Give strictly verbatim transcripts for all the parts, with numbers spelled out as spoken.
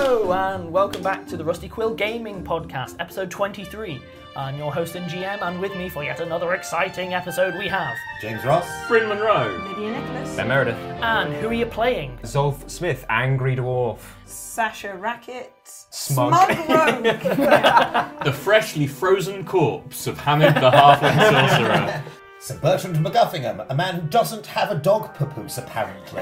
Hello and welcome back to the Rusty Quill Gaming Podcast, episode twenty-three. I'm your host and G M, and with me for yet another exciting episode we have James Ross, Bryn Monroe, Lydia Nicholas, Ben Meredith, and who are you playing? Zolf Smith, Angry Dwarf, Sasha Racket, Smug, Smug Rogue, the freshly frozen corpse of Hamid the Halfling Sorcerer. Sir Bertrand McGuffingham, a man who doesn't have a dog papoose, apparently.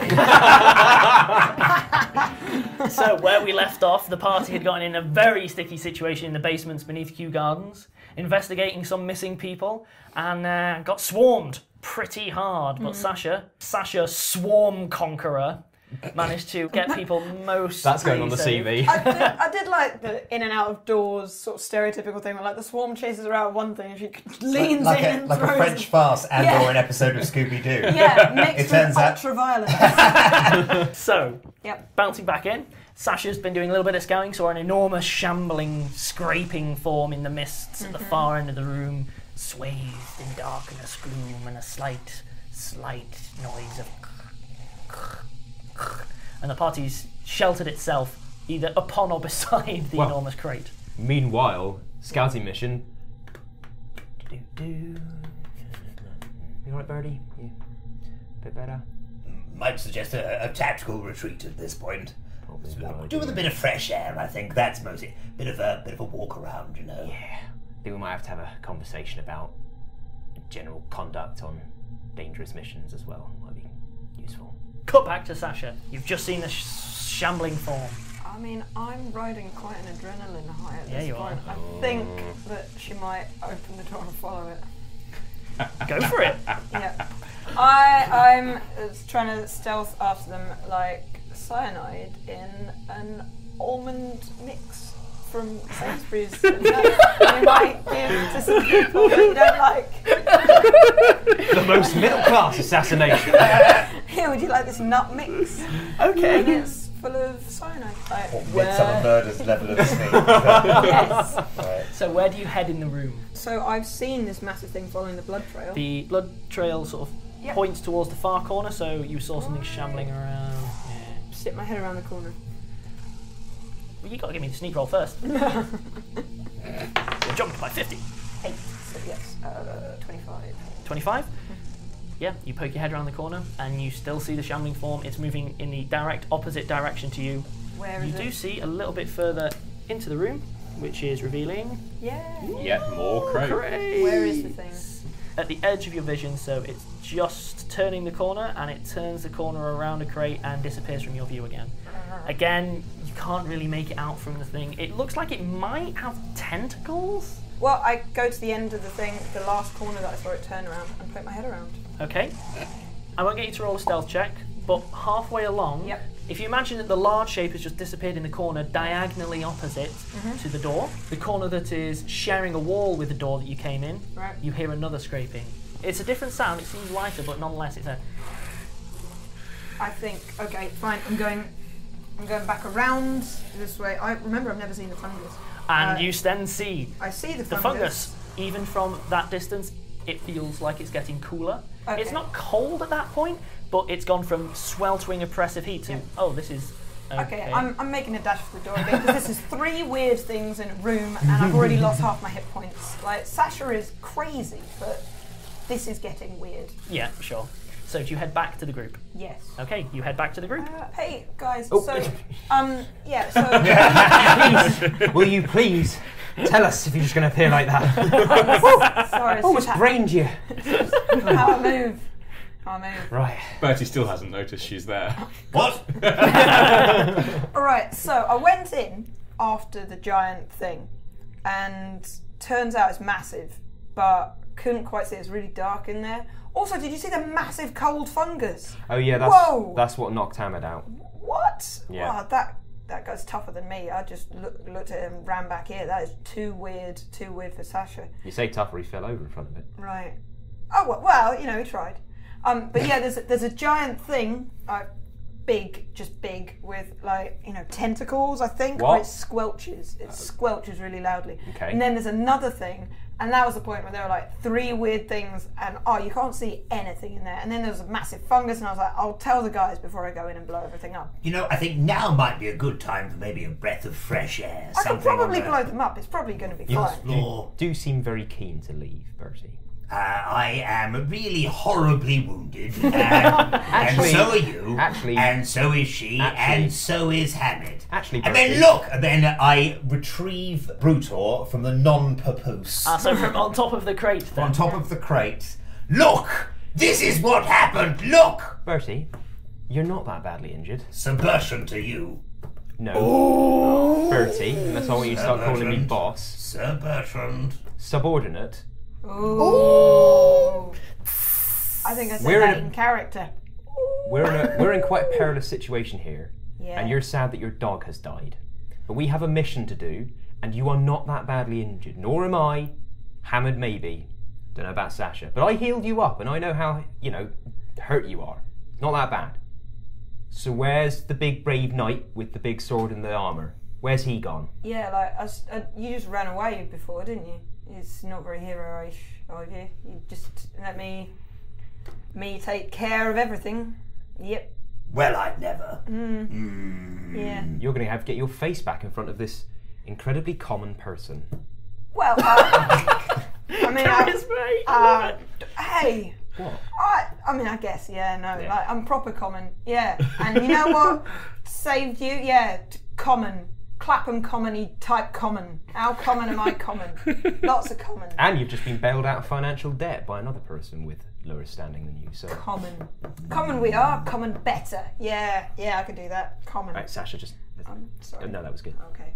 So, where we left off, the party had gotten in a very sticky situation in the basements beneath Kew Gardens, investigating some missing people, and uh, got swarmed pretty hard. But Sasha, Sasha Swarm Conqueror, managed to get people most. That's going on the C V. I, did, I did like the in and out of doors sort of stereotypical thing where like the swarm chases her out of one thing and she leans like in a, and like throws a French it. farce and Yeah. or an episode of Scooby-Doo. Yeah, mixed It with turns out- ultra-violence. So, Yep. bouncing back in, Sasha's been doing a little bit of scouting, saw an enormous shambling, scraping form in the mists at the far end of the room, swathed in darkness, gloom, and a slight, slight noise of and the party's sheltered itself either upon or beside the Well. enormous crate. Meanwhile, scouting mission. You alright, Birdie? You a bit better? Might suggest a, a tactical retreat at this point. Probably a good Do idea. with a bit of fresh air, I think. That's mostly bit of a bit of a walk around, you know. Yeah, I think we might have to have a conversation about general conduct on dangerous missions as well. Might be useful. Cut back to Sasha. You've just seen a sh- shambling form. I mean, I'm riding quite an adrenaline high at Yeah, this you point. are. I think that she might open the door and follow it. Go for it. Yeah. I, I'm uh, trying to stealth after them like cyanide in an almond mix from Sainsbury's that you might give to some people that you don't like. The most middle class assassination. Here, would you like this nut mix? Okay. And it's full of cyanide. Like, Or Where- Midsummer Murders level of sneak. yes. Right. So where do you head in the room? So I've seen this massive thing following the blood trail. The blood trail sort of Yep. points towards the far corner, so you saw something shambling around. Yeah. Stick my head around the corner. Well, you got to give me the sneak roll first. You jumped by fifty. Eight. So yes, uh, twenty-five. twenty-five? Yeah, you poke your head around the corner and you still see the shambling form. It's moving in the direct opposite direction to you. Where You is do it? see a little bit further into the room, which is revealing Yeah. Yet more crate. crates. Where is the thing? At the edge of your vision, so it's just turning the corner, and it turns the corner around a crate and disappears from your view again. Again, you can't really make it out from the thing. It looks like it might have tentacles. Well, I go to the end of the thing, the last corner that I saw it turn around, and poke my head around. Okay. I won't get you to roll a stealth check, but halfway along, Yep. if you imagine that the large shape has just disappeared in the corner diagonally opposite Mm-hmm. to the door, the corner that is sharing a wall with the door that you came in, Right. you hear another scraping. It's a different sound, it seems lighter, but nonetheless it's a... I think, okay, fine, I'm going I'm going back around this way. I remember I've never seen the fungus. And Uh, you then see I see the the fungus. fungus. Even from that distance, it feels like it's getting cooler. Okay. It's not cold at that point, but it's gone from sweltering oppressive heat to, Yeah. oh, this is okay. Okay, I'm, I'm making a dash for the door because this is three weird things in a room and I've already lost half my hit points. Like, Sasha is crazy, but this is getting weird. Yeah, sure. So do you head back to the group? Yes. Okay, you head back to the group. Uh, hey, guys, Oh. so, um, yeah, so, Please, will you please tell us if you're just going to appear like that? sorry, it's Almost just brained you. how I move. How I move. Right. Bertie still hasn't noticed she's there. What? Alright, so I went in after the giant thing, and turns out it's massive, but couldn't quite see it. It's really dark in there. Also, did you see the massive cold fungus? Oh yeah, that's Whoa! that's what knocked Hamid out. What? Yeah. Wow, that that guy's tougher than me. I just look, looked at him and ran back here. That is too weird, too weird for Sasha. You say tougher, he fell over in front of it. Right. Oh, well, well you know, he tried. Um, but yeah, there's a, there's a giant thing, uh, big, just big, with like, you know, tentacles, I think. Or What? it squelches. It squelches really loudly. Okay. And then there's another thing, And that was the point where there were like three weird things, and oh, you can't see anything in there. And then there was a massive fungus, and I was like, I'll tell the guys before I go in and blow everything up. You know, I think now might be a good time for maybe a breath of fresh air. I could something probably on the- blow them up. It's probably going to be You fine. Floor. do seem very keen to leave, Bertie. Uh, I am really horribly wounded, and, and so are you, actually- and so is she, actually- and so is Hamid. Actually, and then Bertie- look, and then I retrieve Brutor from the non-papoose Ah, so from on top of the crate then. on top of the crate. Look, this is what happened. Look, Bertie, you're not that badly injured. subversion to you, No. Bertie, that's all you start calling me Bertrand. boss. Sir Bertrand. Subordinate. Ooh. I think I said We're that in in, a- character. We're in a we're in quite a perilous situation here. Yeah. And you're sad that your dog has died. But we have a mission to do, and you are not that badly injured. Nor am I. Hamid maybe. Don't know about Sasha. But I healed you up, and I know how, you know, hurt you are. Not that bad. So where's the big brave knight with the big sword and the armour? Where's he gone? Yeah, like I s- uh, you just ran away before, didn't you? It's not very hero-ish of you. You just let me me take care of everything. Yep. Well, I'd never. Yeah. You're going to have to get your face back in front of this incredibly common person. Well, uh, I mean, I, Charisma, I uh, love it. hey. What? I, I mean, I guess, yeah, no, Yeah. like I'm proper common, yeah. And you know what saved you? Yeah, t- common, Clapham common-y type common. How common am I common? Lots of common. And you've just been bailed out of financial debt by another person with lower standing than you. So, Common, common we are. Common better. Yeah, yeah, I can do that. Common. right, Sasha, just. I'm sorry. No, that was good. Okay.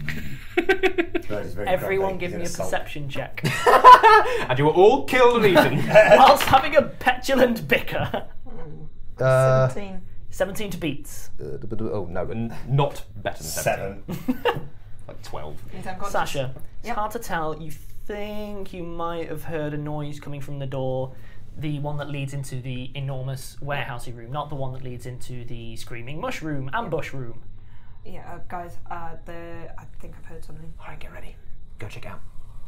Bird is very Everyone grumpy. give He's me a gonna sulk. perception check. And you were all killed and eaten. Whilst having a petulant bicker. Uh, Seventeen. seventeen to beats. oh no, n- not better than seventeen. Seven. Like twelve. Means I'm conscious. Sasha, it's Yep. hard to tell. You think you might have heard a noise coming from the door, the one that leads into the enormous warehousey room, not the one that leads into the screaming mushroom ambush room. Yeah, uh, guys. Uh, the I think I've heard something. Alright, get ready. Go check out.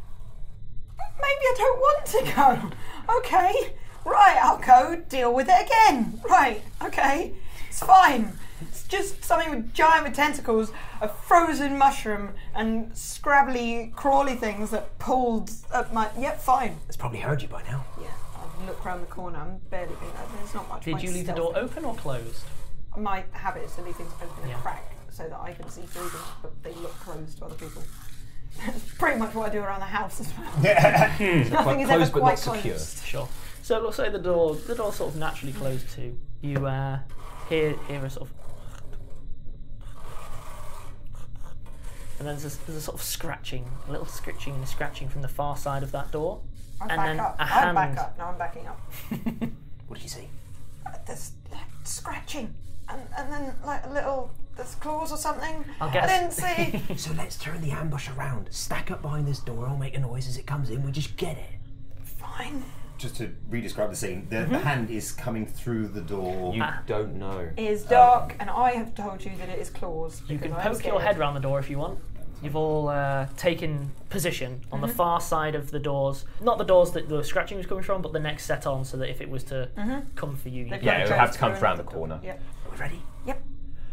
Maybe I don't want to go. Okay. Right, I'll go deal with it again. Right, okay. It's fine. It's just something with giant with tentacles, a frozen mushroom, and scrabbly, crawly things that pulled at my. Yep, fine. It's probably heard you by now. Yeah, I'll look round the corner. I'm barely being. There's not much. Did point you leave the stealth. door open or closed? My habit is to leave things open Yeah. and crack so that I can see through them, but they look closed to other people. That's pretty much what I do around the house as well. Nothing is ever closed but quite not secure. closed. Sure. So it looks like the door, the door's sort of naturally closed too. You uh, hear hear a sort of, and then there's a, there's a sort of scratching, a little scratching and scratching from the far side of that door, I'm and back then up. a I'm hand. back up. No, I'm backing up. What did you see? Uh, There's like scratching, and, and then like a little. There's claws or something. I'll I guess. didn't see. So let's turn the ambush around. Stack up behind this door. I'll make a noise as it comes in. We just get it. Fine. Just to re-describe the scene, the, the hand is coming through the door. You Ah. don't know. It is dark, and I have told you that it is claws. You because can I am poke your scared. head round the door if you want. You've all uh, taken position on the far side of the doors. Not the doors that the scratching was coming from, but the next set on, so that if it was to come for you, you They've could- Yeah, got it'll to have go to come through round the another corner. door. Yep. We ready? Yep.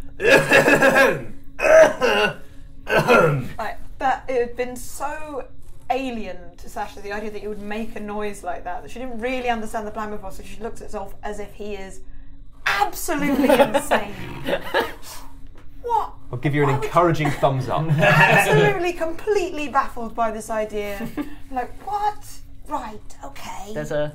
Like, but it had been so alien to Sasha, the idea that you would make a noise like that, that she didn't really understand the plan before, so she looks at herself as if he is absolutely insane. What? I'll give you an Why would you- encouraging thumbs up. Absolutely, completely baffled by this idea. Like, what? Right, okay. There's a.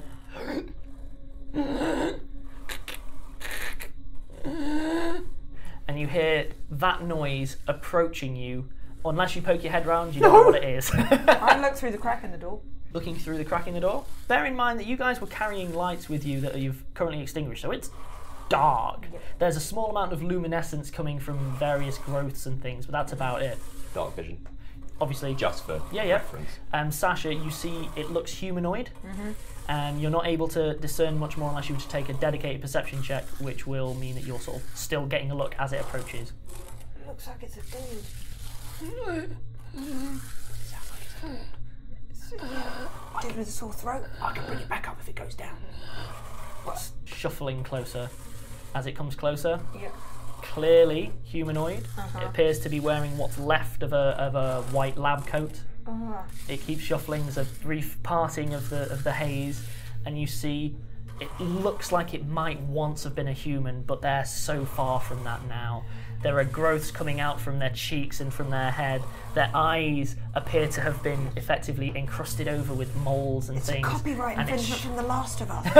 And you hear that noise approaching you. Unless you poke your head round, you don't know what it is. I looked through the crack in the door. Looking through the crack in the door. Bear in mind that you guys were carrying lights with you that you've currently extinguished, so it's dark. There's a small amount of luminescence coming from various growths and things, but that's about it. Dark vision. Obviously, Just for yeah, yeah. reference. Um, Sasha, you see it looks humanoid, and you're not able to discern much more unless you were to take a dedicated perception check, which will mean that you're sort of still getting a look as it approaches. Looks like it's a dude. It's Dead with a sore throat. I can bring it back up if it goes down. It's shuffling closer. As it comes closer, Yeah. clearly humanoid. Uh-huh. It appears to be wearing what's left of a of a white lab coat. Uh, It keeps shuffling. There's a brief parting of the of the haze, and you see it looks like it might once have been a human, but they're so far from that now. There are growths coming out from their cheeks and from their head. Their eyes appear to have been effectively encrusted over with moles and it's things. a copyright and it's infringement sh- from The Last of Us.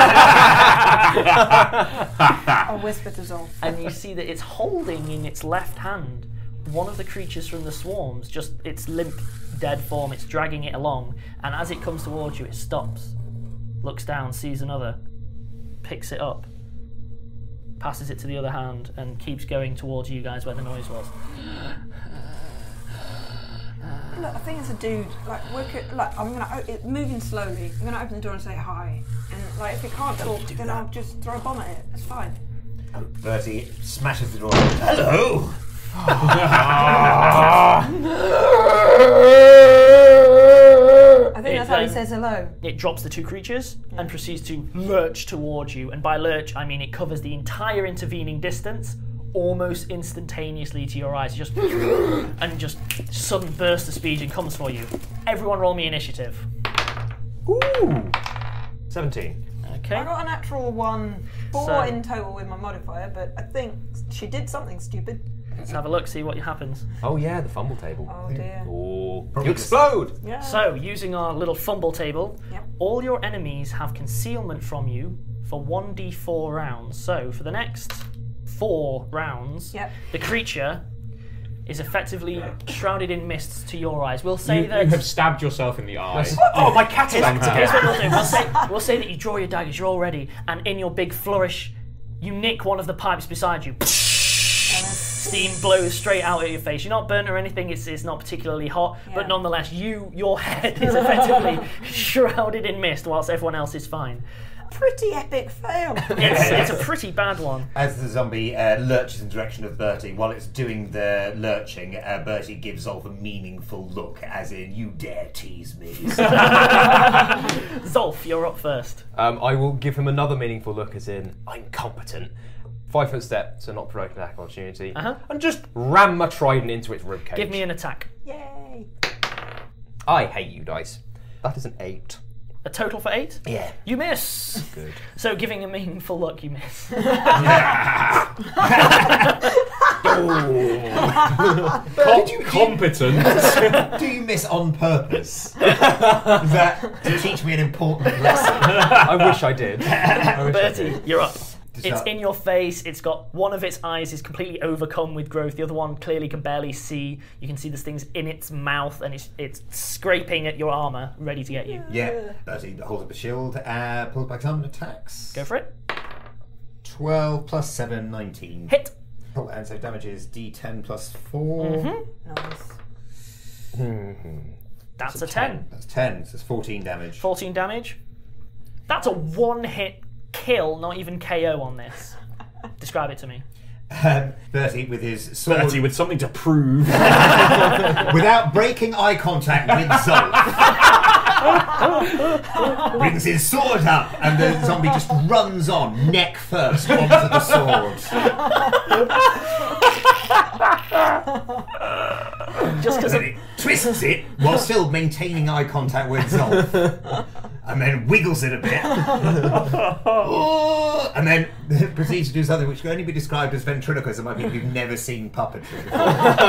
I'll whisper to Zolf. and you see that it's holding in its left hand one of the creatures from the swarms, just its limp, dead form. It's dragging it along, and as it comes towards you, it stops, looks down, sees another, picks it up, passes it to the other hand, and keeps going towards you guys where the noise was. Look, I think it's a dude. Like, work it. Like, I'm gonna o- it, moving slowly. I'm gonna open the door and say hi. And like, if it can't talk, do then that. I'll just throw a bomb at it. It's fine. Bertie smashes the door. Hello! I think It that's how he then- says hello. It drops the two creatures and proceeds to lurch towards you, and by lurch I mean it covers the entire intervening distance almost instantaneously to your eyes. It just and just sudden burst of speed and comes for you. Everyone roll me initiative. Ooh! seventeen. Okay. I got a natural one, four So- in total with my modifier, but I think she did something stupid. Let's have a look, see what happens. Oh yeah, the fumble table. Oh dear. Oh, Probably you explode! Yeah. So, using our little fumble table, Yep. all your enemies have concealment from you for one d four rounds. So, for the next four rounds, Yep. the creature is effectively shrouded in mists to your eyes. We'll say You, that. you have stabbed yourself in the eye. Oh, my cat is Here's acting here's what again. we'll do. We'll say, we'll say that you draw your daggers, you're all ready, and in your big flourish, you nick one of the pipes beside you. Steam blows straight out at your face. You're not burnt or anything. It's it's not particularly hot, Yeah. but nonetheless, you your head is effectively shrouded in mist, whilst everyone else is fine. Pretty epic fail. It's, it's a pretty bad one. As the zombie uh, lurches in the direction of Bertie, while it's doing the lurching, uh, Bertie gives Zolf a meaningful look, as in, you dare tease me. Zolf, you're up first. Um, I will give him another meaningful look, as in, I'm competent. Five foot step, so not provoke attack opportunity, Uh-huh. and just ram my trident into its ribcage. Give me an attack. Yay. I hate you, dice. That is an eight. A total for eight. Yeah. You miss. Good. So, giving a meaningful look, you miss. Com- competent. Do you miss on purpose? Is that to teach me an important lesson? I wish I did. I wish I Bertie, did. you're up. Just It's up. in your face. It's got one of its eyes is completely overcome with growth. The other one clearly can barely see. You can see there's things in its mouth, and it's it's scraping at your armor, ready to get you. Yeah, Bertie holds up a shield, uh, pulls back some and attacks. Go for it. twelve plus seven, nineteen. Hit. Oh, and so damage is d ten plus four. Nice. That's a ten. That's ten, so it's fourteen damage. fourteen damage. That's a one-hit kill, not even K O on this. Describe it to me. Um, Bertie, with his sword, Bertie with something to prove. without breaking eye contact with Zolf, brings his sword up, and the zombie just runs on, neck first, onto the sword. Just because Then it twists it while still maintaining eye contact with Zolf, and then wiggles it a bit, Oh, and then proceeds to do something which can only be described as ventriloquism by people who've never seen puppetry before.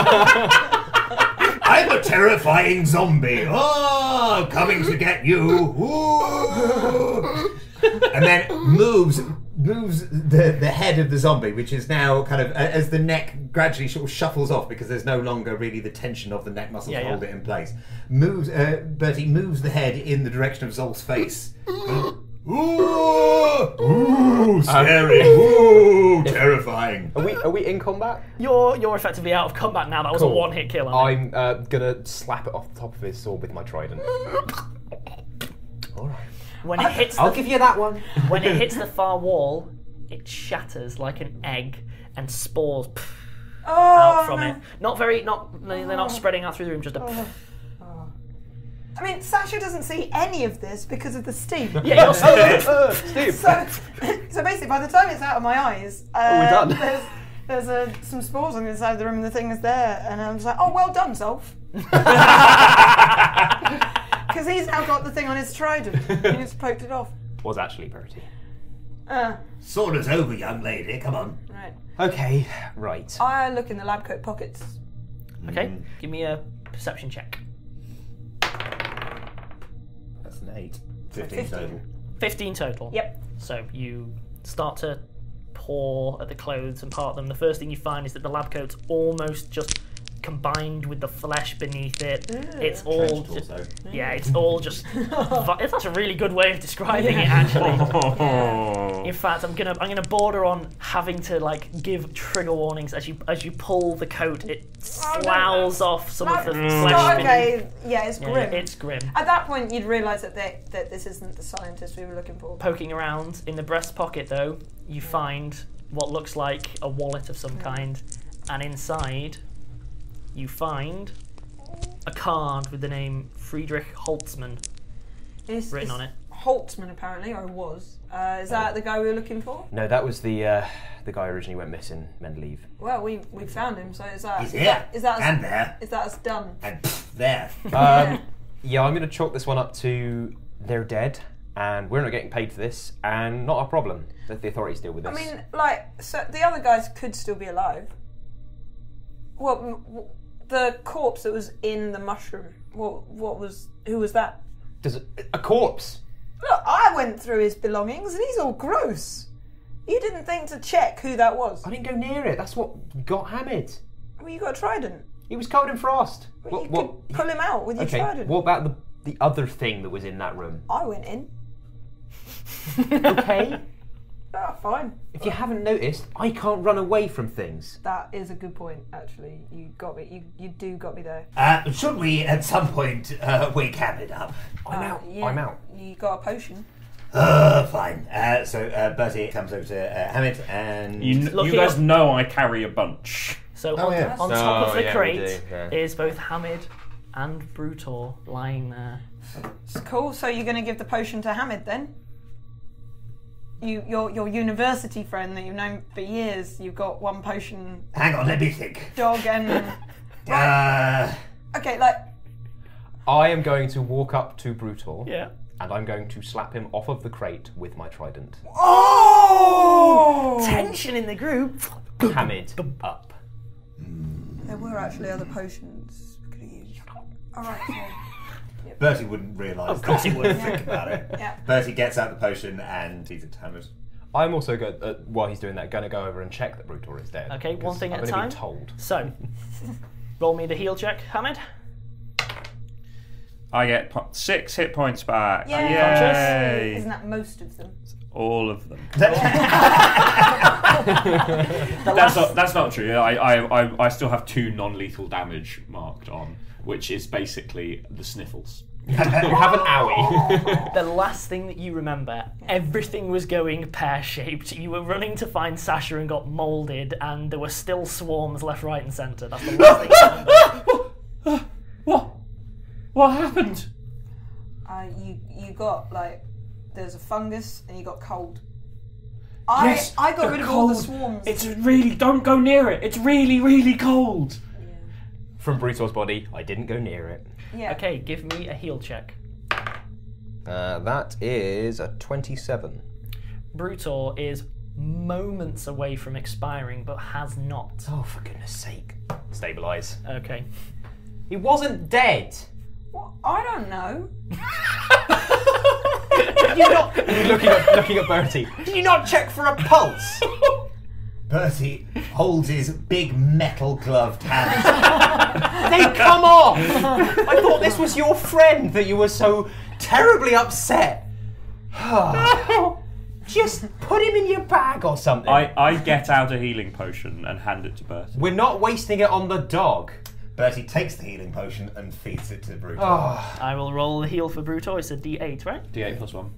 I'm a terrifying zombie. Oh, coming to get you. Ooh. And then moves moves the, the head of the zombie, which is now kind of, as the neck gradually sort of shuffles off because there's no longer really the tension of the neck muscles Yeah, to yeah. hold it in place. Moves, uh, Bertie moves the head in the direction of Zolf's face. Ooh, ooh, scary. Ooh, terrifying. Are we, are we in combat? you're you're effectively out of combat now. That was Cool. a one-hit kill. On it. I'm uh, gonna slap it off the top of his sword with my trident. Alright. When it hits I'll the, give you that one. when it hits the far wall, it shatters like an egg, and spores pff, Oh, out from no. it. Not very, not they're not spreading out through the room. Just a. Pff. I mean, Sasha doesn't see any of this because of the steam. Yeah, you're still Steve. So, so basically, by the time it's out of my eyes, uh, Oh, we're done. there's, there's uh, some spores on the inside of the room and the thing is there. And I'm just like, oh, well done, Zolf. Because he's now got the thing on his trident. He just poked it off. Was actually Bertie. Uh, Sauna's over, young lady. Come on. right. Okay, right. I look in the lab coat pockets. Okay, give me a perception check. That's an eight. Fifteen fifteen. total. fifteen total. Yep. So you start to paw at the clothes and part them. The first thing you find is that the lab coat's almost just combined with the flesh beneath it. It's all Trenched just, also. yeah, it's all just. vi- That's a really good way of describing it, actually. In fact, I'm gonna I'm gonna border on having to like give trigger warnings as you as you pull the coat. It Oh, no, sloughs off some of the No, flesh oh, beneath. okay, yeah, it's Yeah, grim. it's grim. At that point, you'd realise that they, that this isn't the scientist we were looking for. Poking around in the breast pocket, though, you find what looks like a wallet of some kind, and inside, you find a card with the name Friedrich Holtzmann It's, written it's on it. Holtzman, apparently, or was. Uh, is that the guy we were looking for? No, that was the uh, the guy who originally went missing, Mendeleev. Well, we we found him, so is that He's is here. that is that and us, there. is that us done? And pff, there. Um, yeah, I'm going to chalk this one up to they're dead, and we're not getting paid for this, and not a problem. Let the authorities deal with this. I mean, like, so the other guys could still be alive. What m- w- the corpse that was in the mushroom? What what was? Who was that? Does it, a corpse? Look, I went through his belongings, and he's all gross. You didn't think to check who that was? I didn't go near it. That's what got Hamid. Well, you got a trident. He was covered in frost. Well, What? you what could pull him out with your okay. trident. What about the the other thing that was in that room? I went in. Okay. Ah, fine. If you haven't noticed, I can't run away from things. That is a good point, actually. You got me. You you do got me there. Uh, should we, at some point, uh, wake Hamid up? I'm Uh, out. yeah, I'm out. You got a potion. Uh, fine. Uh, so uh, Bertie comes over to uh, Hamid and... You, kn- Look you here. guys know I carry a bunch. So Oh, on, yeah. on top Oh, of the yeah, we crate do, yeah. is both Hamid and Brutor lying there. It's cool. So you're going to give the potion to Hamid then? You, your your university friend that you've known for years. You've got one potion, Hang on, let me think. dog, and Uh, okay, like I am going to walk up to Brutor, Yeah. and I'm going to slap him off of the crate with my trident. oh, Tension in the group. Hamid up. there were actually other potions we could have used. All right. So, Bertie wouldn't realise. Of course he wouldn't. Think about it. yeah. Bertie gets out the potion and he's at Hamid. I'm also go- uh, while he's doing that, going to go over and check that Brutor is dead. Okay, one because thing at I've a only time. been told. So, roll me the heal check, Hamid. I get po- six hit points back. Yay. Yay! Isn't that most of them? All of them. The That's last, not, that's not true. I, I, I, I still have two non-lethal damage marked on, which is basically the sniffles. You have an owie. the last thing that you remember, everything was going pear-shaped. You were running to find Sasha and got moulded, and there were still swarms left, right, and centre. That's the last thing you remember. What? What happened? Uh, you you got like there's a fungus and you got cold. I Yes, I got the rid of all the cold. swarms. It's really, don't go near it. It's really, really cold. From Brutor's body, I didn't go near it. yeah. Okay, give me a heal check. Uh, that is a twenty-seven. Brutor is moments away from expiring, but has not. Oh, for goodness sake. Stabilise. Okay. He wasn't dead. Well, I don't know. Did you not... looking, at, looking at Bertie. Did you not check for a pulse? Bertie holds his big metal gloved hand. Then come off! I thought this was your friend that you were so terribly upset. Just put him in your bag or something. I, I get out a healing potion and hand it to Bertie. We're not wasting it on the dog. Bertie takes the healing potion and feeds it to Bruto. Oh. I will roll the heal for Brutor. It's a D eight, right? D eight plus one.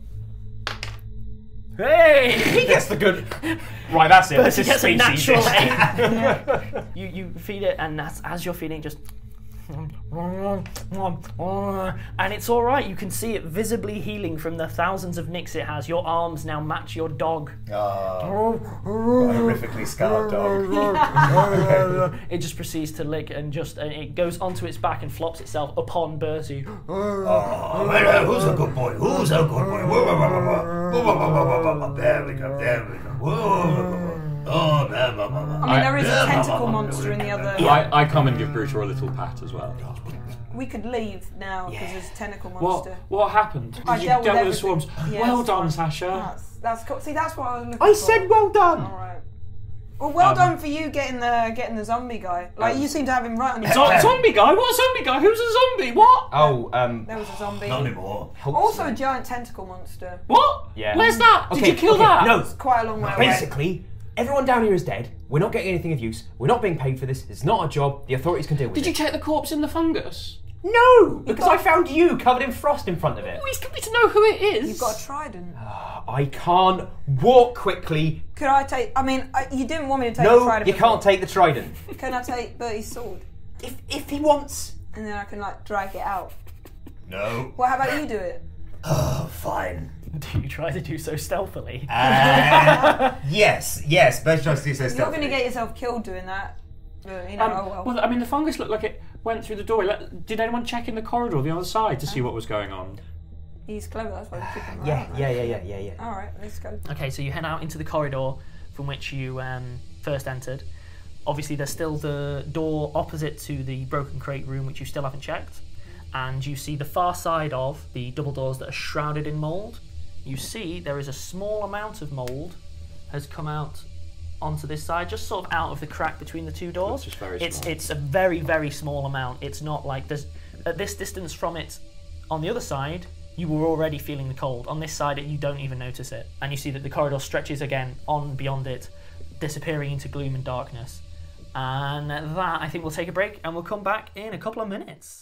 Hey! He gets the good... Right, that's it. This He is gets a species. natural eight. You you feed it, and as, as you're feeding, it just and it's all right. You can see it visibly healing from the thousands of nicks it has. Your arms now match your dog. Oh, horrifically scarred dog. It just proceeds to lick and just and it goes onto its back and flops itself upon Bertie. Oh, well, who's a good boy? Who's a good boy? Whoa, whoa, whoa, whoa, whoa, whoa, whoa, whoa, whoa, whoa. There we go, there we go. Whoa, whoa, whoa, whoa. Oh, blah, blah, blah, blah. I mean, there is a tentacle monster in the other. I, I come and give Brutor a little pat as well. We could leave now because there's a tentacle What monster. what happened? Did I you dealt with deal with the everything. swarms? Yeah, well it's done, fine. Sasha. That's, that's cool. See, that's what I was looking I for. said well done. All right. Well, well Um, done for you getting the getting the zombie guy. Like Um, you seem to have him right on your. Zo- zombie guy? What zombie guy? Who's a zombie? What? Oh, um. There was a zombie. Not anymore. Also a giant tentacle monster. What? Yeah. Where's that? Did Okay, you kill okay, that? No. Quite a long way away. Basically, everyone down here is dead. We're not getting anything of use. We're not being paid for this. It's not our job. The authorities can deal with Did it. you check the corpse in the fungus? No, because I found you covered in frost in front of it. We still need to know who it is. You've got a trident. I can't walk quickly. Could I take? I mean, I, you didn't want me to take No, the trident. you before. can't take the trident. Can I take Bertie's sword If if he wants. and then I can like drag it out? No. Well, how about you do it? Oh, fine. Do you try to do so stealthily? Uh, yes, yes. Best tries to do so You're stealthily. going to get yourself killed doing that. But, you know, Um, oh well. well, I mean, the fungus looked like it went through the door. Let- Did anyone check in the corridor, the other side, to see what was going on? He's clever. That's why we keep him around. Yeah, yeah, yeah, yeah, yeah, yeah. All right, let's go. Okay, so you head out into the corridor from which you um, first entered. Obviously, there's still the door opposite to the broken crate room, which you still haven't checked. And you see the far side of the double doors that are shrouded in mould. You see there is a small amount of mould has come out onto this side, just sort of out of the crack between the two doors. It's just very it's small. it's a very very small amount. It's not like there's at this distance from it. On the other side, you were already feeling the cold. On this side, you don't even notice it, and you see that the corridor stretches again on beyond it, disappearing into gloom and darkness. And that, I think we'll take a break, and we'll come back in a couple of minutes.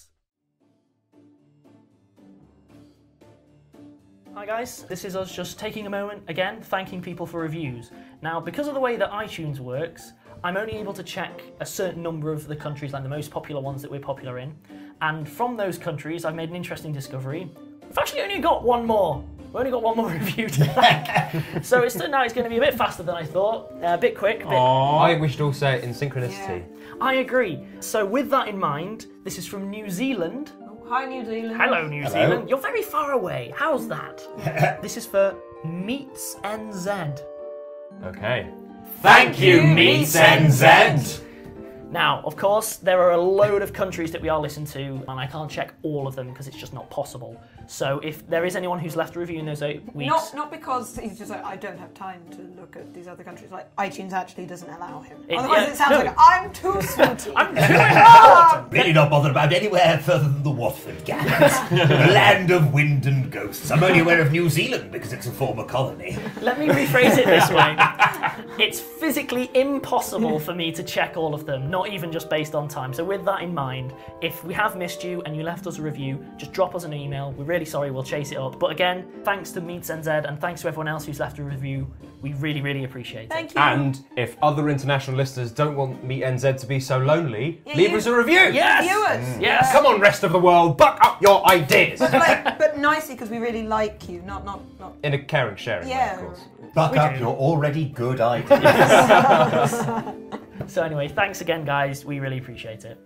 Hi guys, this is us just taking a moment, again, thanking people for reviews. Now, because of the way that iTunes works, I'm only able to check a certain number of the countries, like the most popular ones that we're popular in. And from those countries, I've made an interesting discovery. We've actually only got one more. We've only got one more review to thank. So it's now it's going to be a bit faster than I thought, uh, a bit quick. A bit... I we should all say it in synchronicity. I agree. So with that in mind, this is from New Zealand. Hi, New Zealand. Hello, New Hello. Zealand. You're very far away. How's that? This is for Meets N Z. Okay. Thank you, Meets N Z. Now, of course, there are a load of countries that we are listened to, and I can't check all of them because it's just not possible. So if there is anyone who's left a review in those eight weeks... Not not because he's just like, I don't have time to look at these other countries. Like, iTunes actually doesn't allow him. It- Otherwise yeah, it sounds no. like, I'm too snooty. I'm too important! Really not bothered about anywhere further than the Watford Gallants, the land of wind and ghosts. I'm only aware of New Zealand because it's a former colony. Let me rephrase it this way. It's physically impossible for me to check all of them, not even just based on time. So with that in mind, if we have missed you and you left us a review, just drop us an email. We're really sorry, we'll chase it up. But again, thanks to Meets N Z and thanks to everyone else who's left a review. We really, really appreciate it. Thank you. And if other international listeners don't want Meet N Z to be so lonely, Yeah, leave you- us a review. Yes! Viewers. Yes! Come on, rest of the world, buck up your ideas. Like, but nicely because we really like you, not not not. In a caring, sharing Yeah. way, of course. Buck We up do. your already good ideas. So anyway, thanks again, guys. We really appreciate it.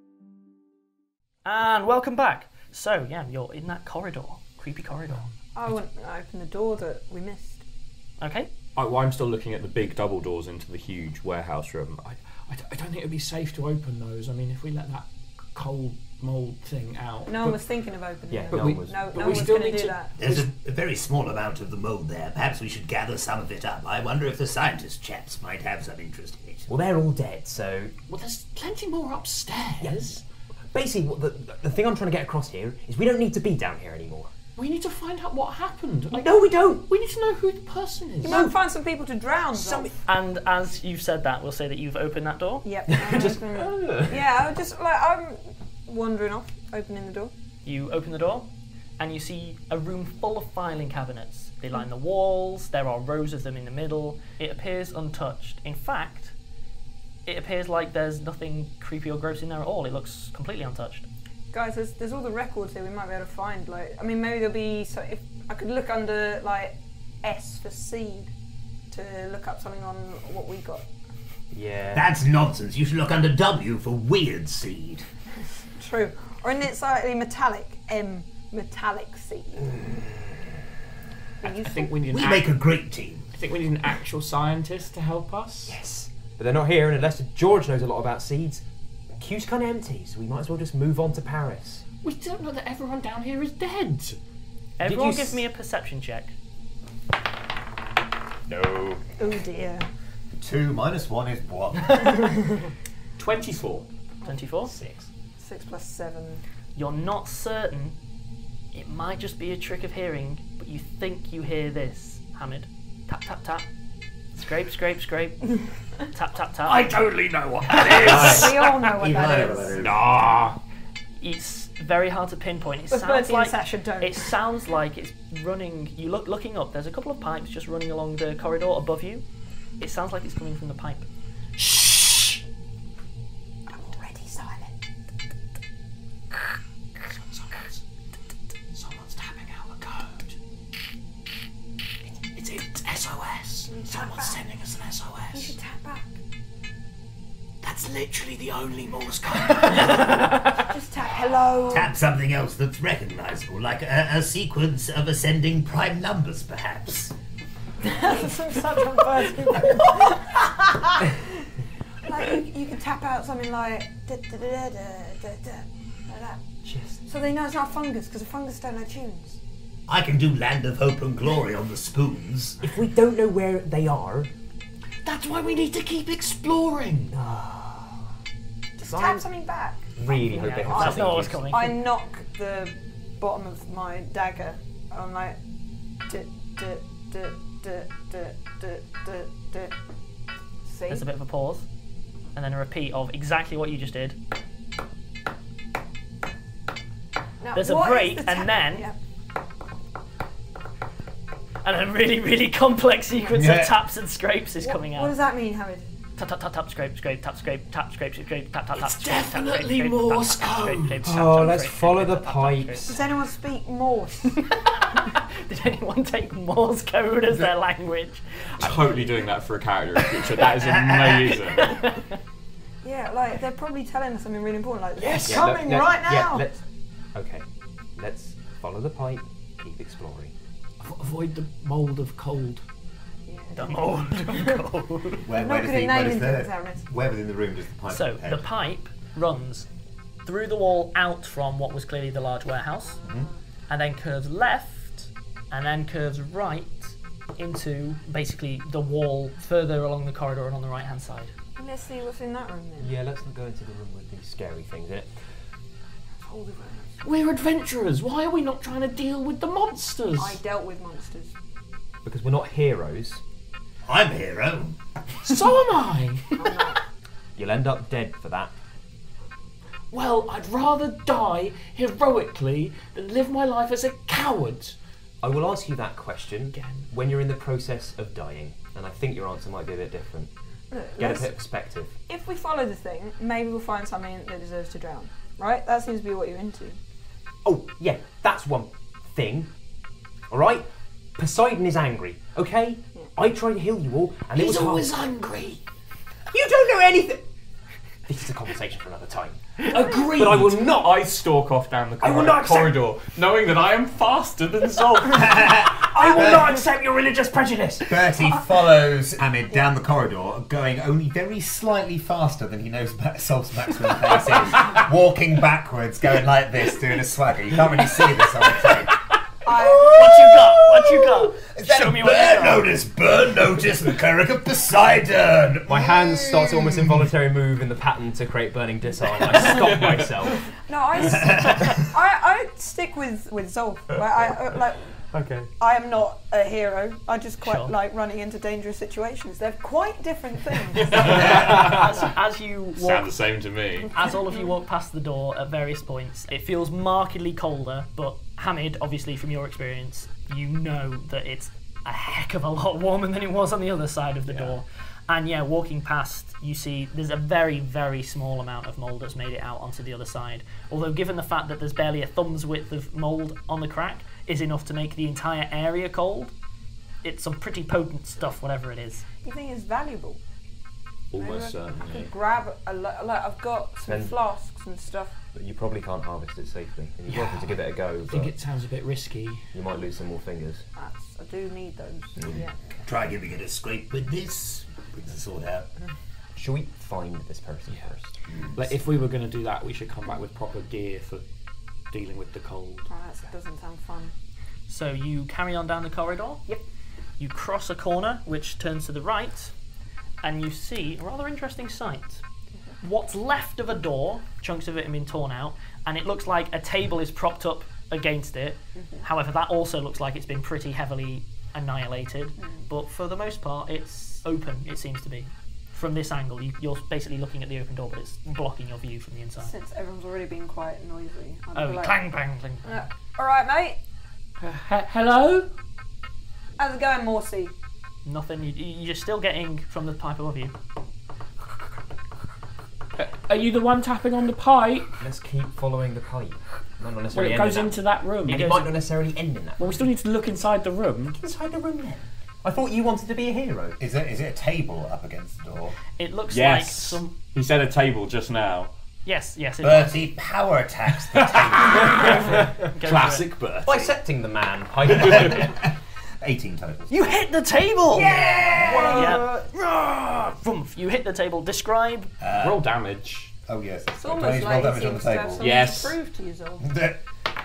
And welcome back. So yeah, you're in that corridor, creepy corridor. I want to open the door that we missed. Okay. I, well, I'm still looking at the big double doors into the huge warehouse room. I, I, I don't think it'd be safe to open those. I mean, if we let that cold mold thing out. No one But- was thinking of opening Yeah, it. no we- one was. No, but no we one was still going to need do to- that. There's a, a very small amount of the mould there. Perhaps we should gather some of it up. I wonder if the scientist chaps might have some interest in it. Well, they're all dead, so Well, there's plenty more upstairs. basically, what the, the thing I'm trying to get across here is we don't need to be down here anymore. We need to find out what happened. Like, No, we don't. we need to know who the person is. You might find some people to drown. Some- Zoff. And as you've said that, we'll say that you've opened that door. Yep. I'm Just- opening- uh. yeah, I was just like I'm wandering off, opening the door. You open the door, and you see a room full of filing cabinets. They line the walls. There are rows of them in the middle. It appears untouched. In fact, it appears like there's nothing creepy or gross in there at all. It looks completely untouched. Guys, there's, there's all the records here we might be able to find. Like, I mean, maybe there'll be. So if I could look under like S for seed to look up something on what we got. Yeah. That's nonsense. You should look under W for weird seed. True. Or in it slightly metallic M metallic seed. I, I think we need an We ac- make a great team. I think we need an actual scientist to help us. Yes. But they're not here, and unless George knows a lot about seeds, Q's kind of empty, so we might as well just move on to Paris. We don't know that everyone down here is dead. Everyone you give s- me a perception check. No. Oh dear. Two minus one is one. Twenty-four. twenty-four. Six. Six plus seven. You're not certain. It might just be a trick of hearing, but you think you hear this, Hamid. Tap, tap, tap. Scrape, scrape, scrape. Tap, tap, tap. I totally know what that is. We all know what You that know is. what that is. Nah. It's very hard to pinpoint. It But sounds Bertie like and Sasha don't. it sounds like it's running. You look looking up. There's a couple of pipes just running along the corridor above you. It sounds like it's coming from the pipe. Shh. Already silent. Someone's, someone's tapping out a code. It, it's, it's S O S. Someone's sending us an S O You S. should tap back. That's literally the only Morse code. Just tap hello. Tap something else that's recognizable, like a, a sequence of ascending prime numbers, perhaps. That's such a Bertie word. Like you, you can tap out something like da, da, da, da, da, da, like that. Just. So they know it's not a fungus because a fungus don't know tunes. I can do Land of Hope and Glory on the spoons. If we don't know where they are, That's why we need to keep exploring. Just tap something back. really hope they Yeah, have that's something not what's useful. coming. I knock the bottom of my dagger. I'm like, duh, duh, duh, duh, duh, duh, duh, duh. See? There's a bit of a pause, and then a repeat of exactly what you just did. Now, there's a what is break, the and tap- then- yeah. And a really, really complex sequence Yeah. of taps and scrapes is coming What does out. that mean, Howard? Tap, tap, tap, tap, scrape, scrape, tap, scrape, tap, scrape, scrape, tap, tap, tap, It's scrape, tap, scrape, definitely scrape, tap, Morse tap, scrape, code. scrape, tap, Oh, tap, let's scrape, follow scrape, the tap, tap, pipes. Does anyone speak Morse? scrape. Did anyone take Morse code as their language? Totally doing that for a character in future. That is amazing. Yeah, like they're probably telling us something really important. Like, Yes. it's Yeah, let- coming let- right Yeah, now. let's. Okay, let's follow the pipe. Keep exploring. Avoid the mould of cold. The mold of gold. Where, I'm where not does good the, at where naming does things, the, Aaron. where within the room does the pipe So head? the pipe runs through the wall out from what was clearly the large warehouse, and then curves left, and then curves right into basically the wall further along the corridor and on the right hand side. Let's see what's in that room then. Yeah, let's not go into the room with these scary things in it. Hold it right. We're adventurers. Why are we not trying to deal with the monsters? I dealt with monsters. Because we're not heroes. I'm a hero. So am I. You'll end up dead for that. Well, I'd rather die heroically than live my life as a coward. I will ask you that question Again. when you're in the process of dying, and I think your answer might be a bit different. Look, Get a let's- bit of perspective. if we follow the thing, maybe we'll find something that deserves to drown. Right? That seems to be what you're into. Oh, yeah, that's one thing. Alright? Poseidon is angry, okay? I tried to heal you all, and it He's was hard. always hungry. You don't know anything! This is a conversation for another time. Agreed. But I will not- I stalk off down the I will corri- not accept- corridor, knowing that I am faster than Zolf. I will not accept your religious prejudice! Bertie follows Hamid down the corridor, going only very slightly faster than he knows Ma- Sol's maximum pace is. Walking backwards, going like this, doing a swagger. You can't really see this on the tape. What you got? What you got? Is that Show a me what you burn got. notice? Burn notice, the cleric of Poseidon! My hands start to almost involuntary move in the pattern to create burning disarm. I stop myself. No, I, s- I, I stick with with Zolf. Like, I uh, like. Okay. I am not a hero. I just quite Sure. like running into dangerous situations. They're quite different things. As, as you Sound walk, the same to me. as all of you walk past the door at various points, it feels markedly colder. But Hamid, obviously from your experience, you know that it's a heck of a lot warmer than it was on the other side of the door. And yeah, walking past, you see there's a very, very small amount of mould that's made it out onto the other side. Although given the fact that there's barely a thumb's width of mould on the crack is enough to make the entire area cold, it's some pretty potent stuff, whatever it is. You think it's valuable? Almost Maybe I certainly. could grab a lot. Like I've got some Then- flasks and stuff. But you probably can't harvest it safely. And you're welcome to give it a go, I think but it sounds a bit risky. you might lose some more fingers. That's, I do need those. Mm. Yeah. Try giving it a scrape with this. Brings the sword out. Shall we find this person Yeah. first? Like, if we were going to do that, we should come back with proper gear for dealing with the cold. Oh, that doesn't sound fun. So you carry on down the corridor. Yep. You cross a corner, which turns to the right, and you see a rather interesting sight. What's left of a door, chunks of it have been torn out, and it looks like a table is propped up against it. Mm-hmm. However, that also looks like it's been pretty heavily annihilated, Mm. but for the most part, it's open, it seems to be. From this angle, you, you're basically looking at the open door, but it's blocking your view from the inside. Since everyone's already been quite noisy. I'd Oh, be like, clang, clang, clang. uh, all right, mate. Hello? How's it going, Morsey? Nothing, you, you're still getting from the pipe above you. Are you the one tapping on the pipe? Let's keep following the pipe. Might not Well, necessarily it end goes in into that room. that. And goes it might in- not necessarily end in that. Well, we still need to look inside the room. Inside the room then. I thought you wanted to be a hero. Is it is it a table up against the door? It looks Yes. like some... He said a table just now. Yes, yes. It Bertie power attacks the table. Go for Classic Bert. Bisecting the man, hiding behind it. eighteen totals. it. You hit the table! Yeah! Yeah. Vroom. You hit the table. Describe... Roll damage. Oh yes. It's Do I almost need to like roll he damage on the seems to have table? something Yes. to prove to yourself. The-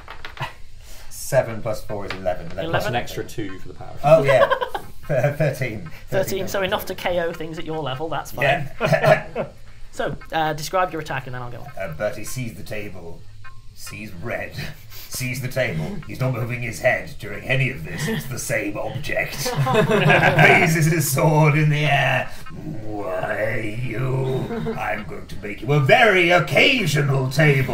Seven plus four is eleven. eleven. Plus an Eleven? extra two for the power. Oh yeah. Th- Thirteen. thirteen, so enough to K O things at your level, that's fine. Yeah. So, uh, describe your attack and then I'll go on. uh, Bertie sees the table, sees red, sees the table. He's not moving his head during any of this. It's the same object. Raises his sword in the air. Why you? I'm going to make you a very occasional table.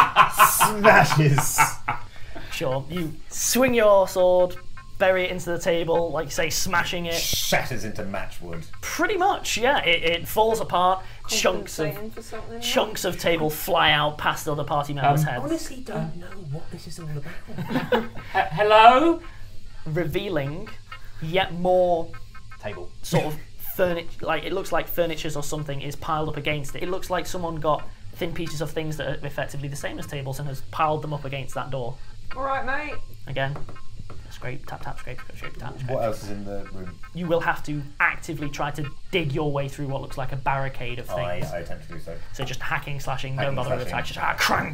Smashes. Sure, you swing your sword, bury it into the table, like you say, smashing it. Shatters into matchwood. Pretty much, yeah. It, it falls apart, chunks of Compensating for something. chunks of table fly out past other party members' Um, heads, Honestly, don't know what this is all about. Hello? revealing yet more Table. sort of furniture. Like it looks like furnitures or something is piled up against it. It looks like someone got thin pieces of things that are effectively the same as tables and has piled them up against that door. All right, mate. Again, scrape, tap, tap, scrape, scrape, scrape, tap, scrape. What else is in the room? You will have to actively try to dig your way through what looks like a barricade of Oh, I, things. I attempt to do so. So just hacking, slashing, Hacking, no bother with slashing. attack, just ah, crank.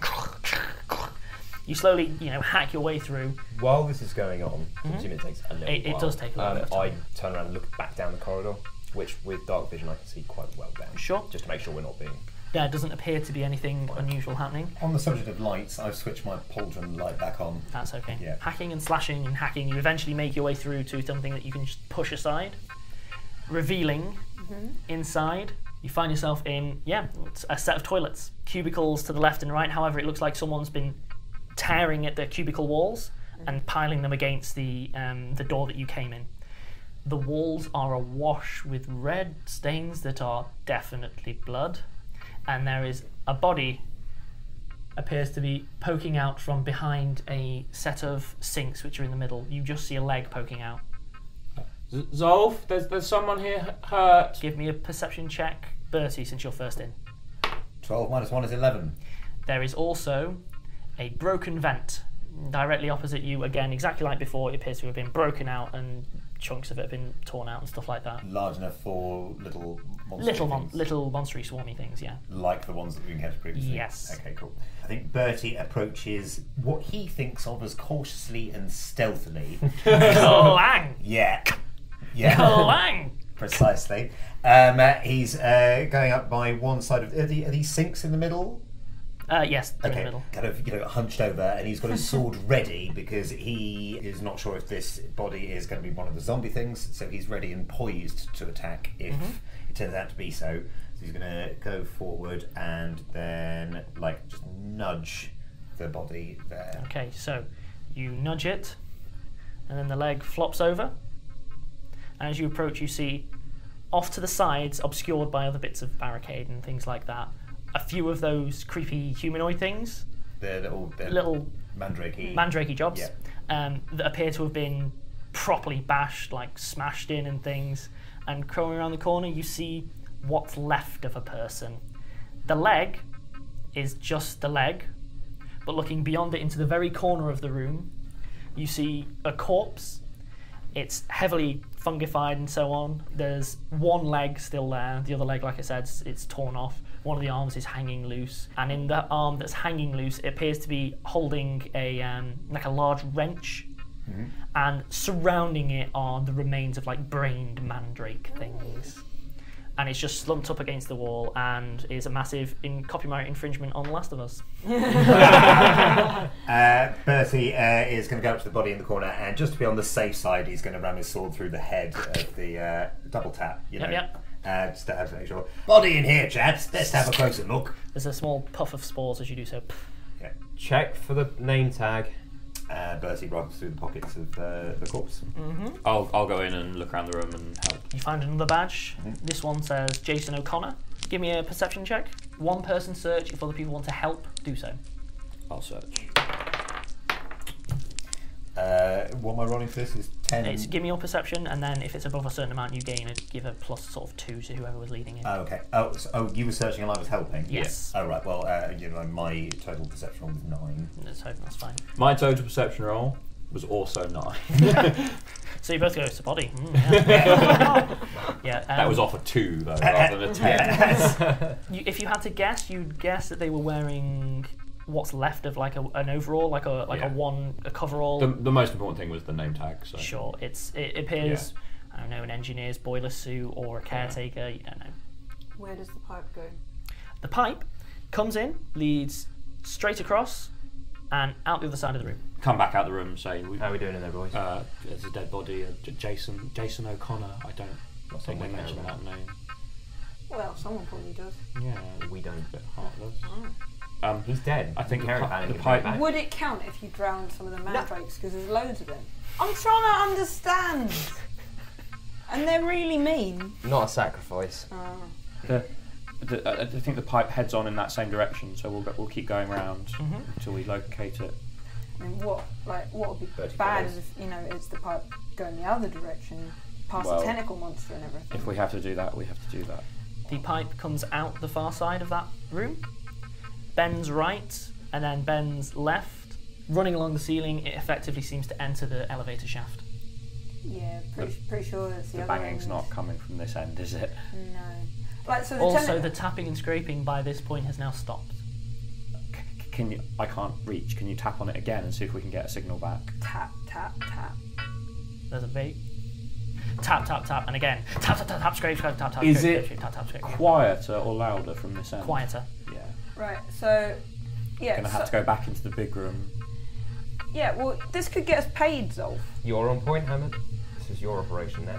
You slowly, you know, hack your way through. While this is going on, I'm assuming it takes a little It- it while. does take a little um, bit of I time. turn around and look back down the corridor, which with dark vision I can see quite well down. Sure. Just to make sure we're not being. There doesn't appear to be anything unusual happening. On the subject of lights, I've switched my pauldron light back on. That's okay. Yeah. Hacking and slashing and hacking, you eventually make your way through to something that you can just push aside. Revealing inside, you find yourself in, yeah, it's a set of toilets. Cubicles to the left and right, however, it looks like someone's been tearing at the cubicle walls and piling them against the, um, the door that you came in. The walls are awash with red stains that are definitely blood, and there is a body appears to be poking out from behind a set of sinks which are in the middle. You just see a leg poking out. Z- Zolf, there's, there's someone here h- hurt. Give me a perception check, Bertie, since you're first in. twelve minus one is eleven. There is also a broken vent directly opposite you, again, exactly like before. It appears to have been broken out and chunks of it have been torn out and stuff like that. Large enough for little monster Little, mon- things, little monstery swarmy things, yeah. like the ones that we encountered previously. Yes. Okay, cool. I think Bertie approaches what he thinks of as cautiously and stealthily. Clang! yeah. Yeah. Clang! Precisely. Um, uh, he's uh, going up by one side of. Are, the, are these sinks in the middle? Uh, yes, they're in Okay, the middle. kind of, you know, hunched over, and he's got his sword ready because he is not sure if this body is going to be one of the zombie things. So he's ready and poised to attack if Mm-hmm. it turns out to be so. So he's going to go forward and then, like, just nudge the body there. Okay, so you nudge it, and then the leg flops over. And as you approach, you see off to the sides, obscured by other bits of barricade and things like that, a few of those creepy humanoid things, The little, the little mandrakey. mandrakey jobs, Yeah. um, that appear to have been properly bashed, like smashed in and things. And crawling around the corner, you see what's left of a person. The leg is just the leg, but looking beyond it into the very corner of the room, you see a corpse. It's heavily fungified and so on. There's one leg still there. The other leg, like I said, it's, it's torn off. One of the arms is hanging loose, and in the arm that's hanging loose, it appears to be holding a um, like a large wrench, mm-hmm. and surrounding it are the remains of like brained mandrake things. And it's just slumped up against the wall, and is a massive in copyright infringement on The Last of Us. uh, Bertie uh, is going to go up to the body in the corner, and just to be on the safe side, he's going to ram his sword through the head of the uh, double tap. You know, Yep, yep. Uh, just to have to make sure. Body in here, chaps. Let's have a closer look. There's a small puff of spores as you do so. Yeah. Check for the name tag. Uh, Bertie rubs through the pockets of uh, the corpse. Mm-hmm. I'll I'll go in and look around the room and help. You find another badge. Mm-hmm. This one says Jason O'Connor. Give me a perception check. One person search. If other people want to help, do so. I'll search. Uh, what am I rolling for this? Is ten. It's give me your perception, and then if it's above a certain amount, you gain it. Give a plus sort of two to whoever was leading it. Oh, okay. Oh, so, oh, you were searching and I was helping. Yes. Oh, right. Well, uh, you know, my total perception roll was nine. Let's hope that's fine. My total perception roll was also nine. So you both go, it's a body. Mm, yeah. yeah um, That was off a two though, rather than a ten. you, if you had to guess, you'd guess that they were wearing what's left of like a, an overall, like a like Yeah. a one a coverall. The, the most important thing was the name tag. So. Sure, it's it appears. I don't know, an engineer's boiler suit or a caretaker. You don't know. Where does the pipe go? The pipe comes in, leads straight across, and out the other side of the room. Come back out the room and say, we, How are we doing in there, boys? uh, there's a dead body, uh, J- Jason Jason O'Connor. I don't Not think they someone mentioned care that name. Well, someone probably does. Yeah, we don't. a bit heartless. Oh. Um, He's dead. I think the, Caravan pi- can the bring pipe. back. Would it count if you drowned some of the mandrakes? Because there's loads of them. I'm trying to understand. And they're really mean. Not a sacrifice. Oh. The, the, uh, I think the pipe heads on in that same direction, so we'll go, we'll keep going round Mhm. until we locate it. I mean, what like what would be thirty bad follows. is if you know it's the pipe going the other direction, past Well, the tentacle monster and everything. If we have to do that, we have to do that. The pipe comes out the far side of that room, bends right, and then bends left. Running along the ceiling, it effectively seems to enter the elevator shaft. Yeah, pretty, pretty sure it's the, The other banging's end. not coming from this end, is it? No. Like so the Also, tentacle. the tapping and scraping by this point has now stopped. C- Can you? I can't reach. Can you tap on it again and see if we can get a signal back? tap tap tap. There's a beat. Tap, tap, tap, and again. Tap, tap, tap, tap, scrape, scrape, tap, tap, Is scrape, it scrape, tap, tap, scrape. Quieter or louder from this end? Quieter. Yeah. Right. So yeah. Gonna so, have to go back into the big room. Yeah. Well, this could get us paid, Zolf. You're on point, Hammond. This is your operation now.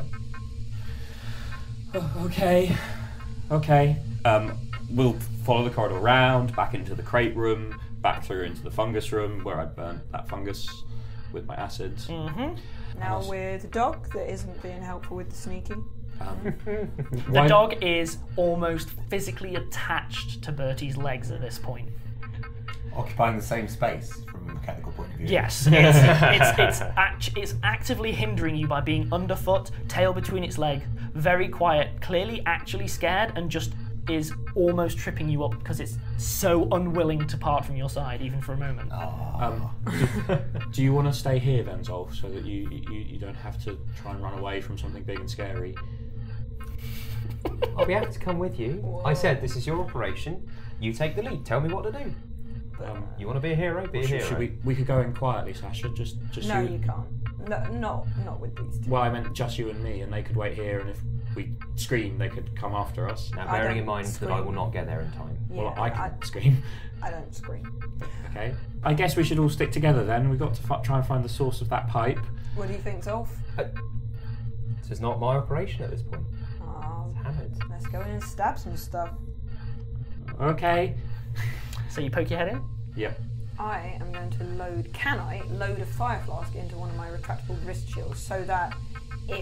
Oh, okay. Okay. Um, we'll follow the corridor round, back into the crate room, back through into the fungus room where I burnt that fungus with my acid. Mm-hmm. Now Awesome. with the dog that isn't being helpful with the sneaking. Um, The why- dog is almost physically attached to Bertie's legs at this point. Occupying the same space from a mechanical point of view. Yes, it's it's it's, act- it's actively hindering you by being underfoot, tail between its legs, very quiet, clearly actually scared, and just is almost tripping you up because it's so unwilling to part from your side, even for a moment. Um, do, do you want to stay here then, Zolf, so that you, you you don't have to try and run away from something big and scary? I'll be happy to come with you. I said this is your operation. You take the lead. Tell me what to do. Um, You want to be a hero? Be a should, hero. should we we could go in quietly, Sasha? Just just No, you. you can't. No, not not with these two. Well, I meant just you and me, and they could wait here, and if we scream, they could come after us. Now, I bearing don't in mind that I scream. will not get there in time. Yeah, Well, I can I, scream. I don't scream. Okay. I guess we should all stick together then. We've got to f- try and find the source of that pipe. What do you think, Zolf? This is not my operation at this point. Oh, Hammond. let's go in and stab some stuff. Okay. So you poke your head in. Yep. I am going to load, can I load a fire flask into one of my retractable wrist shields so that if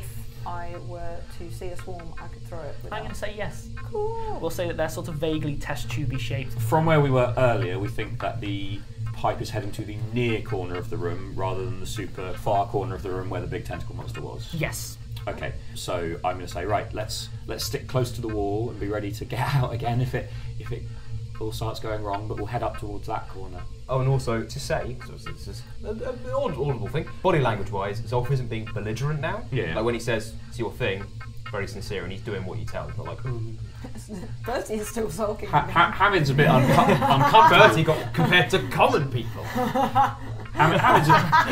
I were to see a swarm, I could throw it. I'm Without. going to say yes. Cool. We'll say that they're sort of vaguely test tubey shaped. From where we were earlier, we think that the pipe is heading to the near corner of the room rather than the super far corner of the room where the big tentacle monster was. Yes. Okay, so I'm going to say, right, let's let's stick close to the wall and be ready to get out again if it if it all starts going wrong. But we'll head up towards that corner. Oh, and also to say, because this is an audible thing, body language-wise, Zolf isn't being belligerent now. Yeah. Like when he says it's your thing, very sincere, and he's doing what you tell. He's not like, ooh. Bertie is still sulking. Ha- ha- Hamid's a bit unco- uncomfortable. Bertie got compared to common people. Hamid, Hamid's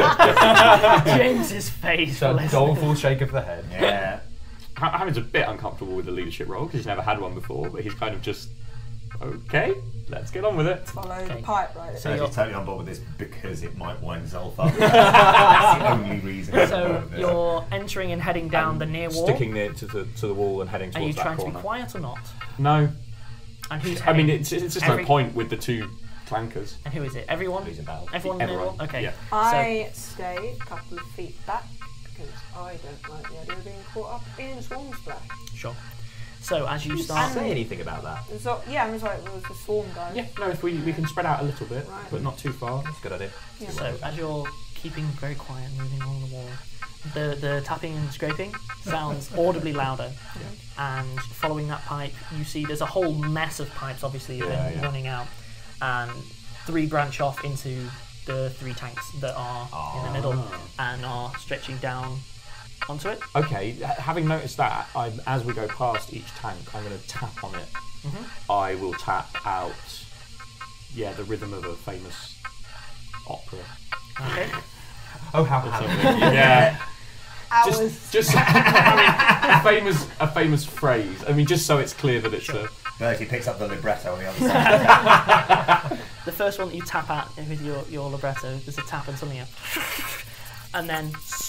a, James's face. So for a doleful shake of the head. Yeah. Ha- Hamid's a bit uncomfortable with the leadership role because he's never had one before, but he's kind of just, okay, let's get on with it. Follow Okay. the pipe, right? So you're- he's totally on board with this because it might wind Zolf up. That's the only reason. he's on board So with this. you're entering and heading down the near wall. Sticking near to the to the wall and heading Are you towards that trying to corner. be quiet or not? No, And who's I heading? mean it's it's just Every- no point with the two clankers. And who is it? Everyone? Who's in battle? Everyone in the Everyone, wall? Okay. yeah. I stay a couple of feet back because I don't like the idea of being caught up in swarm splash. So, sure. So as you Did you start... say anything about that? So yeah, I'm sorry, it was a swarm guy. Yeah, no, if we, we can spread out a little bit, Right. but not too far. That's a good idea. Yeah. So as you're keeping very quiet and moving along the wall, the, the tapping and scraping sounds audibly louder. And following that pipe, you see there's a whole mess of pipes obviously Yeah, been yeah. running out. And three branch off into the three tanks that are in the middle and are stretching down onto it. Okay, h- having noticed that, I, as we go past each tank, I'm going to tap on it. Mm-hmm. I will tap out, yeah, the rhythm of a famous opera. Okay. Oh, how or happy. something. Yeah, Hours. just just I mean, a famous a famous phrase. I mean, just so it's clear that it's a. Bertie picks up the libretto on the other side. The first one that you tap at with your, your libretto, there's a tap and something else. And then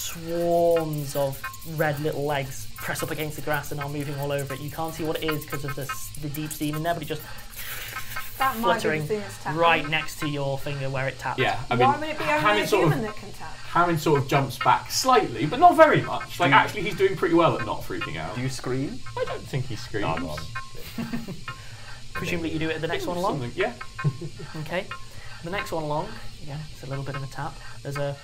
swarms of red little legs press up against the grass and are moving all over it. You can't see what it is because of the, s- the deep steam in there, but it just That might be the fluttering thing that's tapping. right next to your finger where it tapped. Yeah, I mean, Why would it be only Hamid a sort human of that can tap? Hamid sort of jumps back slightly, but not very much. Like actually, he's doing pretty well at not freaking out. Do you scream? I don't think he screams. No, go on. Presumably you do it at the next one along. Something- Yeah. Okay. The next one along, again, it's a little bit of a tap. There's a...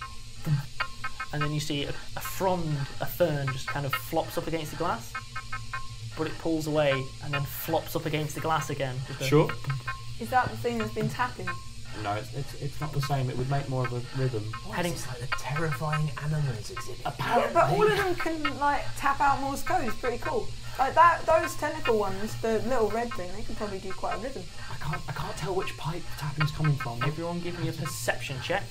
And then you see a, a frond, a fern, just kind of flops up against the glass. But it pulls away and then flops up against the glass again. Just a- Sure. Is that the thing that's been tapping? No, it's, it's it's not the same. It would make more of a rhythm. Heading... It's like the terrifying animals exhibit. Yeah, but all of them can like tap out Morse code. It's pretty cool. Like that, those tentacle ones, the little red thing, they can probably do quite a rhythm. I can't I can't tell which pipe the tapping's coming from. Everyone give me a perception check.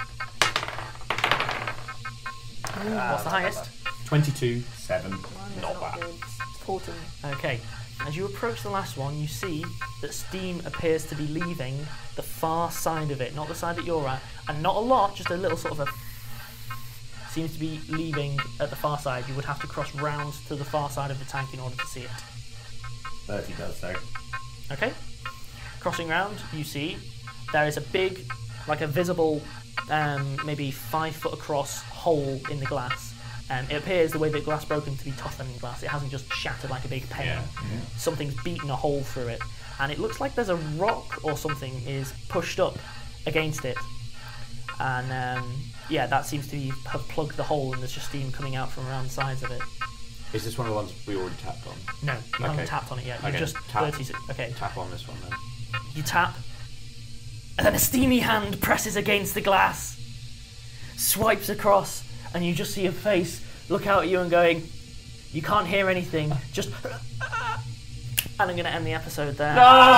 What's the highest? Twenty-two. Seven. Mine's Not bad. good. It's fourteen. Okay. As you approach the last one, you see that steam appears to be leaving the far side of it, not the side that you're at, and not a lot, just a little sort of a seems to be leaving at the far side. You would have to cross round to the far side of the tank in order to see it. Bertie does so. Okay. Crossing round, you see there is a big, like a visible, um, maybe five foot across hole in the glass. Um, it appears the way that glass broken to be tougher than glass. It hasn't just shattered like a big pane. Yeah. Something's beaten a hole through it, and it looks like there's a rock or something is pushed up against it. And um, yeah, that seems to be, have plugged the hole, and there's just steam coming out from around the sides of it. Is this one of the ones we already tapped on? No, you haven't Okay. tapped on it yet. You've Okay, just tap. thirty. Okay, Tap on this one then. you tap, and then a steamy hand presses against the glass, swipes across, and you just see a face look out at you and going, "You can't hear anything. Just." And I'm going to end the episode there. No!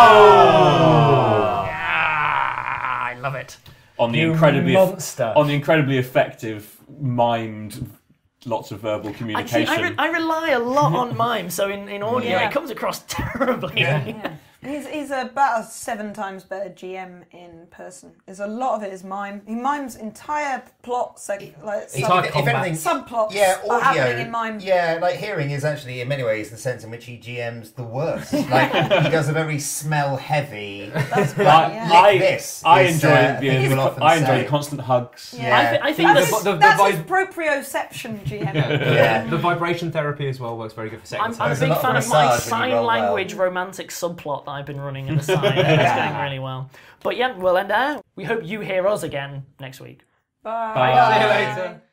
Ah, I love it. On the You incredibly monster. on the incredibly effective mimed, lots of verbal I, see, communication. I, re- I rely a lot on mime, so in, in audio Yeah. it comes across terribly. Yeah. Yeah. He's, he's about a seven times better G M in person. There's a lot of it is mime. He mimes entire plot, seg- like If- sub- if anything, subplots yeah, are audio, happening in mime. yeah, like hearing is actually in many ways the sense in which he G Ms the worst. Like he does a very smell heavy. That's I, right, yeah. I, Lick this I is, enjoy uh, the, people the, often I enjoy say. the constant hugs. Yeah. I, th- I think That's, the, his, the- the that's vibe- his proprioception G M. Yeah. The vibration therapy as well works very good for second I'm, I'm a There's a big lot of fan of my massage when you sign roll well. language romantic subplot that I've been running in the side. It's going really well. But yeah, we'll end there. We hope you hear us again next week. Bye. Bye. See you later.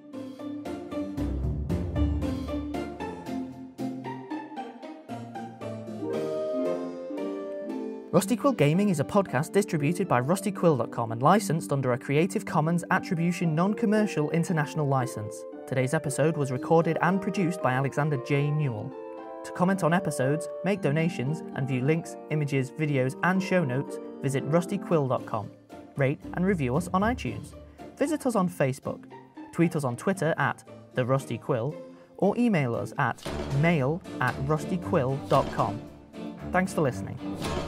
Rusty Quill Gaming is a podcast distributed by rusty quill dot com and licensed under a Creative Commons Attribution Non-Commercial International License. Today's episode was recorded and produced by Alexander J. Newell. To comment on episodes, make donations, and view links, images, videos, and show notes, visit rusty quill dot com. Rate and review us on iTunes. Visit us on Facebook. Tweet us on Twitter at The Rusty Quill, or email us at mail at rusty quill dot com. Thanks for listening.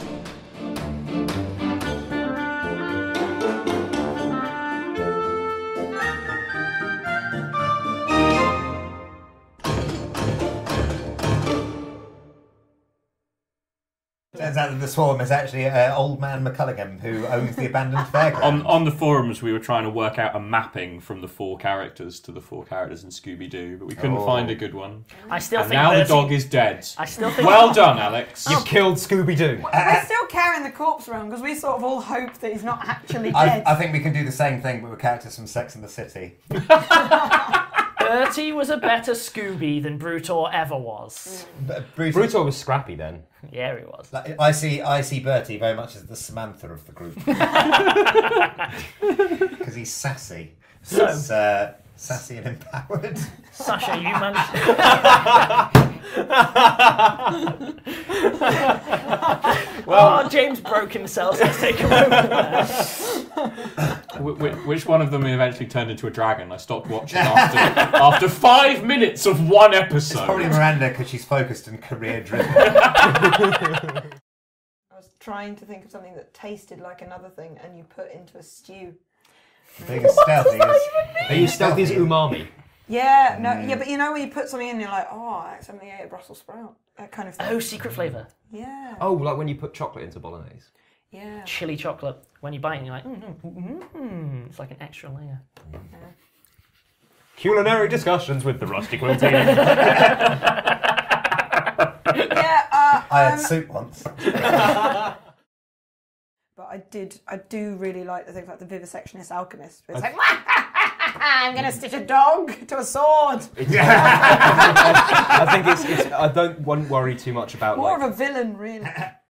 Turns out that the swarm is actually uh, old man McCulligan who owns the abandoned fairground. On, on the forums, we were trying to work out a mapping from the four characters to the four characters in Scooby-Doo, but we couldn't Oh. find a good one. I still And think now the Bertie- dog is dead. I still think Well done, Alex. You've killed Scooby-Doo. We're still carrying the corpse around because we sort of all hope that he's not actually I, dead. I think we can do the same thing but with characters from Sex and the City. Bertie was a better Scooby than Brutor ever was. B- Bruce, Brutor was scrappy then. Yeah, he was. like, I see I see Bertie very much as the Samantha of the group. Because he's sassy. So- He's uh, sassy and empowered. Sasha, you managed. well, oh, James broke himself. So let's take a moment there. Wh- wh- Which one of them eventually turned into a dragon? I stopped watching after after five minutes of one episode. It's probably Miranda because she's focused and career driven. I was trying to think of something that tasted like another thing and you put into a stew. Being as stealthy as Are you stealthy as umami? Yeah, no, yeah, but you know when you put something in, you're like, oh, I accidentally ate a Brussels sprout. That kind of thing. Oh, secret flavour. Yeah. Oh, like when you put chocolate into bolognese. Yeah. Chili chocolate. When you bite it, you're like, mm, mm, mm, mm. It's like an extra layer. Culinary discussions with the Rusty Quill team. Yeah, uh, I had um, soup once. but I did, I do really like the things like the Vivisectionist Alchemist. It's like, I'm going to stitch a dog to a sword. I think it's, it's. I don't won't worry too much about More like of a villain, really.